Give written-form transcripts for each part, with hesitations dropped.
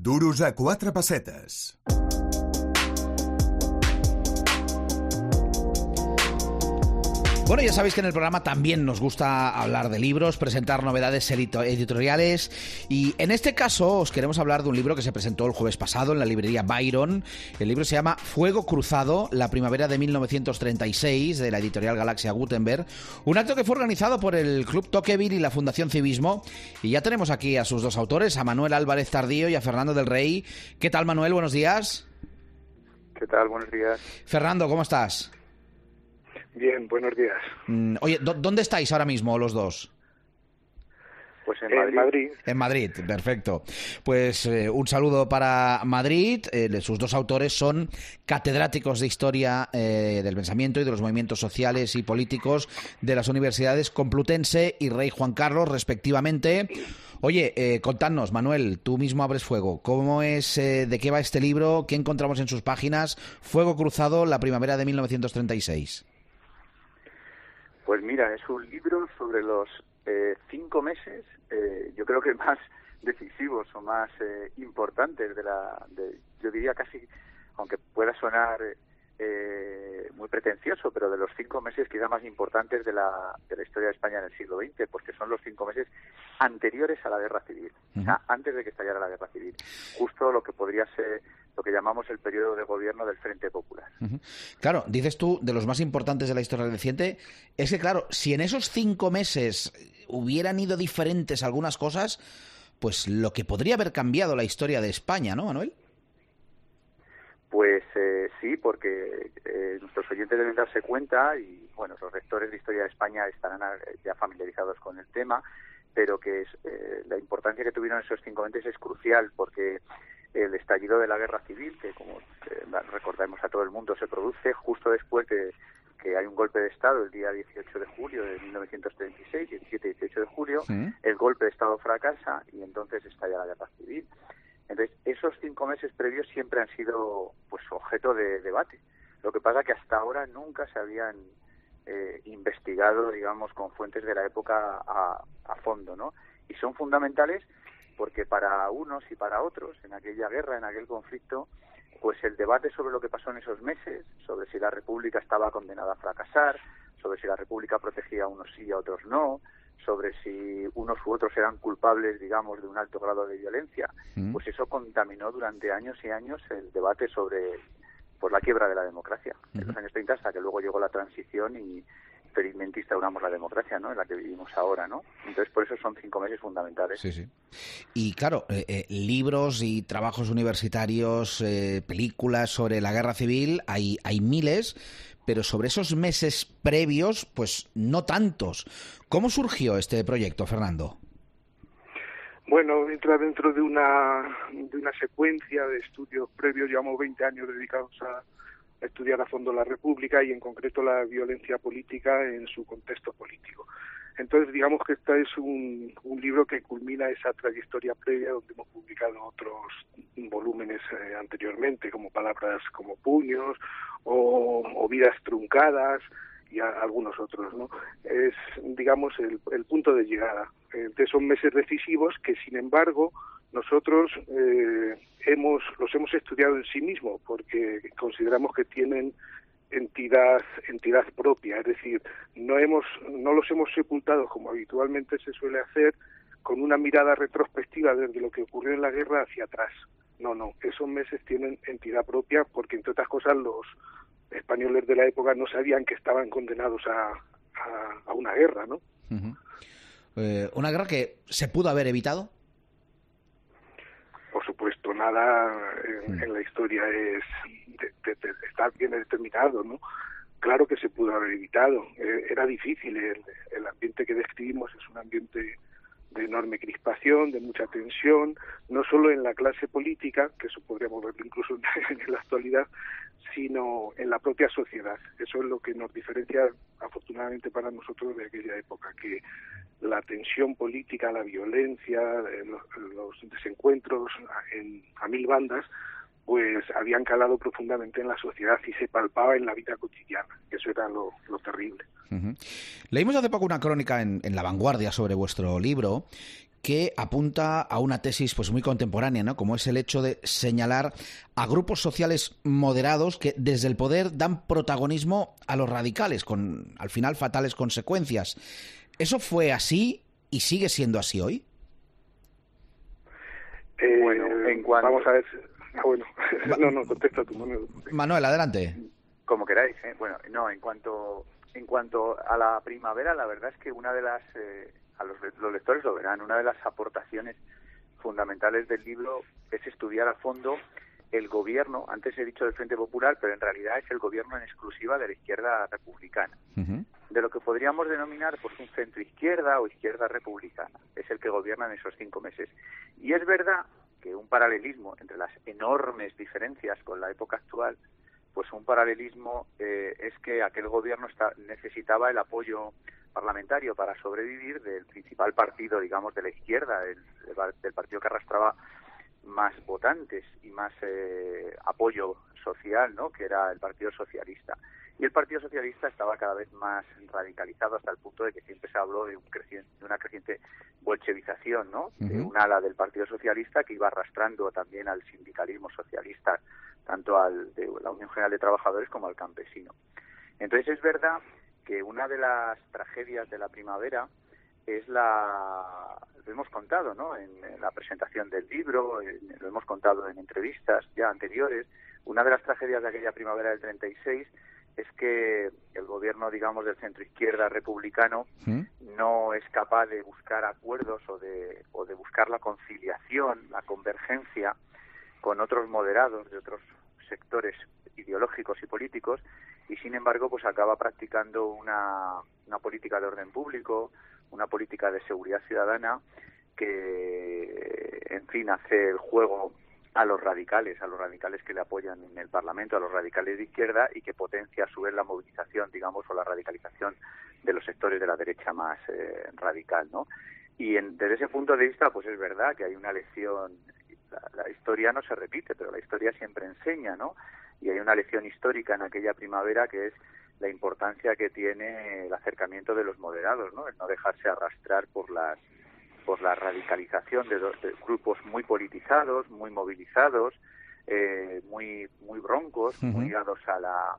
Duros a quatre pessetes. Bueno, ya sabéis que en el programa también nos gusta hablar de libros, presentar novedades editoriales y en este caso os queremos hablar de un libro que se presentó el jueves pasado en la librería Byron. El libro se llama Fuego Cruzado, la primavera de 1936, de la editorial Galaxia Gutenberg, un acto que fue organizado por el Club Tocqueville y la Fundación Civismo, y ya tenemos aquí a sus dos autores, a Manuel Álvarez Tardío y a Fernando del Rey. ¿Qué tal, Manuel? Buenos días. ¿Qué tal? Buenos días. Fernando, ¿cómo estás? Bien, buenos días. Oye, ¿dónde estáis ahora mismo los dos? Pues en Madrid. En Madrid, perfecto. Pues un saludo para Madrid. Sus dos autores son catedráticos de Historia del Pensamiento y de los Movimientos Sociales y Políticos de las Universidades Complutense y Rey Juan Carlos, respectivamente. Oye, contadnos, Manuel, tú mismo abres fuego. ¿Cómo es, de qué va este libro? ¿Qué encontramos en sus páginas? Fuego Cruzado, la primavera de 1936. Pues mira, es un libro sobre los 5 meses, yo creo que más decisivos o más importantes yo diría casi, aunque pueda sonar muy pretencioso, pero de los 5 meses quizá más importantes de la historia de España en el siglo XX, porque son los 5 meses anteriores a la Guerra Civil, o sea, antes de que estallara la Guerra Civil, justo lo que podría ser lo que llamamos el periodo de gobierno del Frente Popular. Claro, dices tú, de los más importantes de la historia reciente, es que claro, si en esos 5 meses hubieran ido diferentes algunas cosas, pues lo que podría haber cambiado la historia de España, ¿no, Manuel? Pues sí, porque nuestros oyentes deben darse cuenta, y bueno, los lectores de Historia de España estarán ya familiarizados con el tema, pero que la importancia que tuvieron esos 5 meses es crucial, porque el estallido de la Guerra Civil, que como recordamos a todo el mundo, se produce justo después de que hay un golpe de Estado el día 18 de julio de 1936, 17 y 18 de julio, el golpe de Estado fracasa y entonces estalla la Guerra Civil. Entonces, esos 5 meses previos siempre han sido pues objeto de debate. Lo que pasa es que hasta ahora nunca se habían investigado, digamos, con fuentes de la época a fondo, ¿no? Y son fundamentales porque para unos y para otros, en aquella guerra, en aquel conflicto, pues el debate sobre lo que pasó en esos meses, sobre si la República estaba condenada a fracasar, sobre si la República protegía a unos sí y a otros no, sobre si unos u otros eran culpables, digamos, de un alto grado de violencia, pues eso contaminó durante años y años el debate sobre pues la quiebra de la democracia en los años 30, hasta que luego llegó la transición y felizmente instauramos la democracia, ¿no?, en la que vivimos ahora, ¿no? Entonces, por eso son 5 meses fundamentales. Sí, sí. Y claro, libros y trabajos universitarios, películas sobre la Guerra Civil, hay miles, pero sobre esos meses previos, pues no tantos. ¿Cómo surgió este proyecto, Fernando? Bueno, entra dentro de una secuencia de estudios previos. Llevamos 20 años dedicados a estudiar a fondo la República y en concreto la violencia política en su contexto político. Entonces, digamos que este es un libro que culmina esa trayectoria previa, donde hemos publicado otros volúmenes anteriormente, como Palabras como puños o Vidas truncadas y algunos otros, ¿no? Es, digamos, el punto de llegada de esos meses decisivos que, sin embargo, nosotros los hemos estudiado en sí mismos, porque consideramos que tienen entidad propia, es decir, no los hemos sepultado como habitualmente se suele hacer, con una mirada retrospectiva desde lo que ocurrió en la guerra hacia atrás. No, esos meses tienen entidad propia, porque entre otras cosas los españoles de la época no sabían que estaban condenados a una guerra, ¿no? ¿Una guerra que se pudo haber evitado? Por supuesto, nada en la historia está bien determinado, ¿no? Claro que se pudo haber evitado. Era difícil. El ambiente que describimos es un ambiente de enorme crispación, de mucha tensión, no solo en la clase política, que eso podríamos verlo incluso en la actualidad, sino en la propia sociedad. Eso es lo que nos diferencia, afortunadamente para nosotros, de aquella época, que la tensión política, la violencia, los desencuentros a mil bandas, pues habían calado profundamente en la sociedad y se palpaba en la vida cotidiana. Eso era lo terrible. Leímos hace poco una crónica en La Vanguardia sobre vuestro libro que apunta a una tesis pues muy contemporánea, ¿no? Como es el hecho de señalar a grupos sociales moderados que desde el poder dan protagonismo a los radicales, con al final fatales consecuencias. ¿Eso fue así y sigue siendo así hoy? Bueno, en cuanto... Vamos a ver... bueno, no, contesta tú, Manuel. Manuel, adelante. Como queráis, ¿eh? Bueno, no, en cuanto a la primavera, la verdad es que una de las... los lectores lo verán, una de las aportaciones fundamentales del libro es estudiar a fondo el gobierno, antes he dicho del Frente Popular, pero en realidad es el gobierno en exclusiva de la izquierda republicana, de lo que podríamos denominar pues un centro-izquierda o izquierda republicana, es el que gobierna en esos 5 meses. Y es verdad que un paralelismo entre las enormes diferencias con la época actual, pues un paralelismo es que aquel gobierno necesitaba el apoyo parlamentario para sobrevivir del principal partido, digamos, de la izquierda, del partido que arrastraba más votantes y más apoyo social, ¿no?, que era el Partido Socialista. Y el Partido Socialista estaba cada vez más radicalizado hasta el punto de que siempre se habló de una creciente bolchevización, ¿no?, de un ala del Partido Socialista que iba arrastrando también al sindicalismo socialista, tanto de la Unión General de Trabajadores como al campesino. Entonces es verdad que una de las tragedias de la primavera es lo hemos contado, ¿no?, en la presentación del libro, lo hemos contado en entrevistas ya anteriores. Una de las tragedias de aquella primavera del 36 es que el gobierno, digamos, del centro-izquierda republicano no es capaz de buscar acuerdos o de buscar la conciliación, la convergencia con otros moderados de otros sectores ideológicos y políticos, y sin embargo pues acaba practicando una política de orden público, una política de seguridad ciudadana que, en fin, hace el juego a los radicales que le apoyan en el Parlamento, a los radicales de izquierda, y que potencia a su vez la movilización, digamos, o la radicalización de los sectores de la derecha más radical, ¿no? Y desde ese punto de vista, pues es verdad que hay una lección. La historia no se repite, pero la historia siempre enseña, ¿no? Y hay una lección histórica en aquella primavera que es la importancia que tiene el acercamiento de los moderados, ¿no? El no dejarse arrastrar por la radicalización de grupos muy politizados, muy movilizados, muy broncos, muy ligados a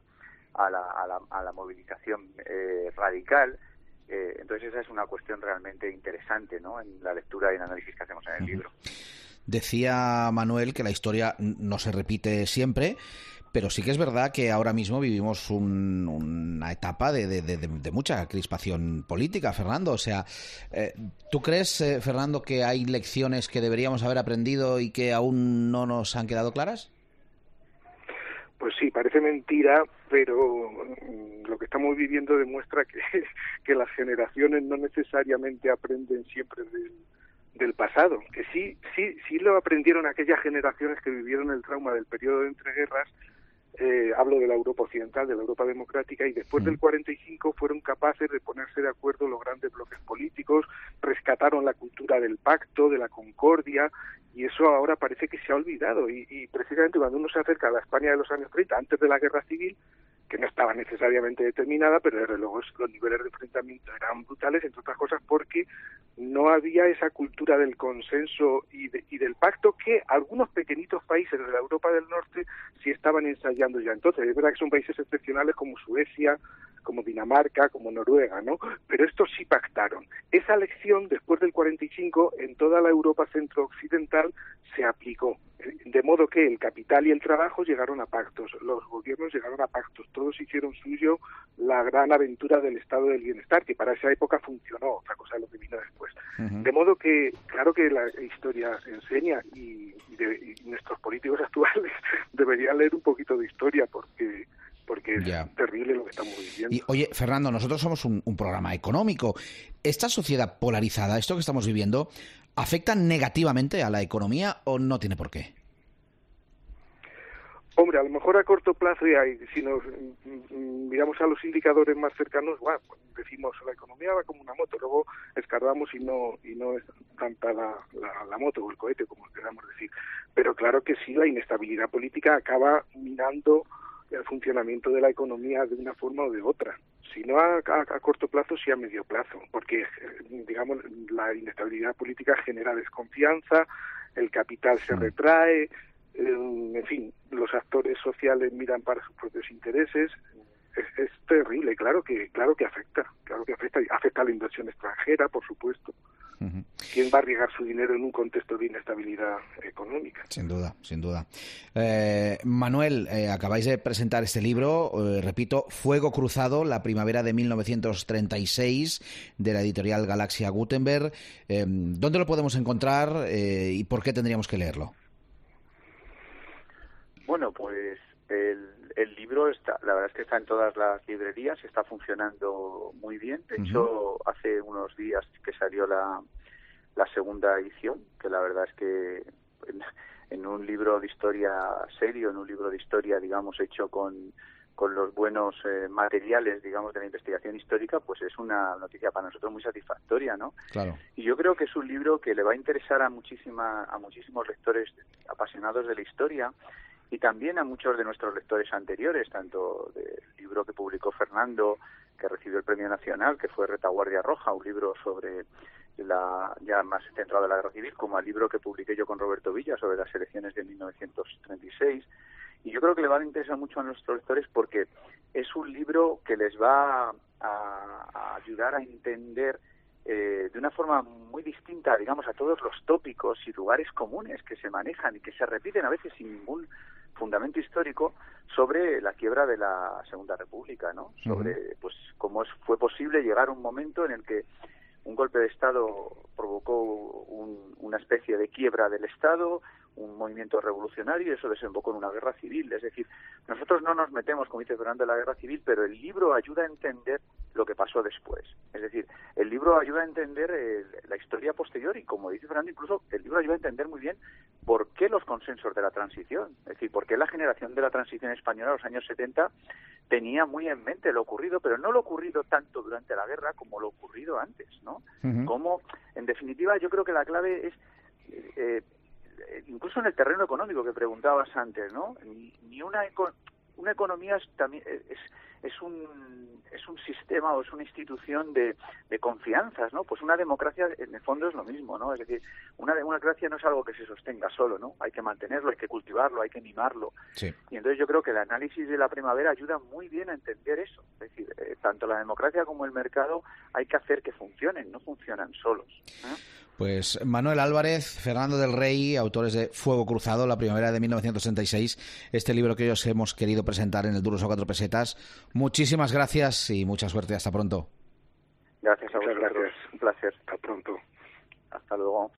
la movilización radical. Entonces esa es una cuestión realmente interesante, ¿no?, en la lectura y el análisis que hacemos en el libro. Decía Manuel que la historia no se repite siempre, pero sí que es verdad que ahora mismo vivimos una etapa de mucha crispación política, Fernando. O sea, ¿tú crees, Fernando, que hay lecciones que deberíamos haber aprendido y que aún no nos han quedado claras? Pues sí, parece mentira, pero lo que estamos viviendo demuestra que las generaciones no necesariamente aprenden siempre del pasado, que sí lo aprendieron aquellas generaciones que vivieron el trauma del periodo de entreguerras. Hablo de la Europa occidental, de la Europa democrática, y después del 45 fueron capaces de ponerse de acuerdo los grandes bloques políticos, rescataron la cultura del pacto, de la concordia, y eso ahora parece que se ha olvidado, y precisamente cuando uno se acerca a la España de los años 30, antes de la Guerra Civil, que no estaba necesariamente determinada, pero desde luego los niveles de enfrentamiento eran brutales, entre otras cosas porque no había esa cultura del consenso y del pacto que algunos pequeñitos países de la Europa del Norte sí estaban ensayando ya. Entonces, es verdad que son países excepcionales como Suecia, como Dinamarca, como Noruega, ¿no? Pero estos sí pactaron. Esa lección, después del 45, en toda la Europa centro-occidental se aplicó. De modo que el capital y el trabajo llegaron a pactos, los gobiernos llegaron a pactos, todos hicieron suyo la gran aventura del estado del bienestar, que para esa época funcionó, otra cosa es lo que vino después. De modo que, claro que la historia enseña, y nuestros políticos actuales deberían leer un poquito de historia, porque es terrible lo que estamos viviendo. Y, oye, Fernando, nosotros somos un programa económico. ¿Esta sociedad polarizada, esto que estamos viviendo, afecta negativamente a la economía o no tiene por qué? Hombre, a lo mejor a corto plazo, si nos miramos a los indicadores más cercanos, bueno, decimos la economía va como una moto, luego escarbamos y no es tanta la moto o el cohete, como queramos decir. Pero claro que sí, la inestabilidad política acaba minando el funcionamiento de la economía de una forma o de otra. Si no a corto plazo, sí a medio plazo, porque, digamos, la inestabilidad política genera desconfianza, el capital se retrae, en fin, los actores sociales miran para sus propios intereses. Es terrible, claro que afecta y afecta a la inversión extranjera, por supuesto. ¿Quién va a arriesgar su dinero en un contexto de inestabilidad económica? Sin duda, sin duda. Manuel, acabáis de presentar este libro, repito, Fuego Cruzado, la primavera de 1936, de la editorial Galaxia Gutenberg. ¿Dónde lo podemos encontrar y por qué tendríamos que leerlo? Bueno, pues el libro la verdad es que está en todas las librerías, está funcionando muy bien. De hecho, hace unos días que salió la segunda edición, que la verdad es que en un libro de historia serio, en un libro de historia, digamos, hecho con los buenos materiales, digamos, de la investigación histórica, pues es una noticia para nosotros muy satisfactoria, ¿no? Claro. Y yo creo que es un libro que le va a interesar a muchísimos lectores apasionados de la historia, y también a muchos de nuestros lectores anteriores, tanto del libro que publicó Fernando, que recibió el Premio Nacional, que fue Retaguardia Roja, un libro sobre ya más centrado en la guerra civil, como al libro que publiqué yo con Roberto Villa sobre las elecciones de 1936. Y yo creo que le va a interesar mucho a nuestros lectores porque es un libro que les va a ayudar a entender de una forma muy distinta, digamos, a todos los tópicos y lugares comunes que se manejan y que se repiten a veces sin ningún fundamento histórico sobre la quiebra de la Segunda República, ¿no? Sobre pues cómo fue posible llegar a un momento en el que un golpe de Estado provocó una especie de quiebra del Estado, un movimiento revolucionario, y eso desembocó en una guerra civil. Es decir, nosotros no nos metemos, como dice Fernando, en la guerra civil, pero el libro ayuda a entender lo que pasó después. Es decir, el libro ayuda a entender la historia posterior y, como dice Fernando, incluso el libro ayuda a entender muy bien por qué los consensos de la transición. Es decir, por qué la generación de la transición española en los años 70 tenía muy en mente lo ocurrido, pero no lo ocurrido tanto durante la guerra como lo ocurrido antes, ¿no? Como, en definitiva, yo creo que la clave es... incluso en el terreno económico que preguntabas antes, ¿no? Ni una economía es un sistema o es una institución de confianzas, ¿no? Pues una democracia en el fondo es lo mismo, ¿no? Es decir, una democracia no es algo que se sostenga solo, ¿no? Hay que mantenerlo, hay que cultivarlo, hay que mimarlo. Sí. Y entonces yo creo que el análisis de la primavera ayuda muy bien a entender eso. Es decir, tanto la democracia como el mercado hay que hacer que funcionen, no funcionan solos, ¿eh? Pues Manuel Álvarez, Fernando del Rey, autores de Fuego Cruzado, la primavera de 1966, este libro que ellos hemos querido presentar en el Duros a 4 Pesetas. Muchísimas gracias y mucha suerte. Hasta pronto. Gracias a vosotros. Gracias. Un placer. Hasta pronto. Hasta luego.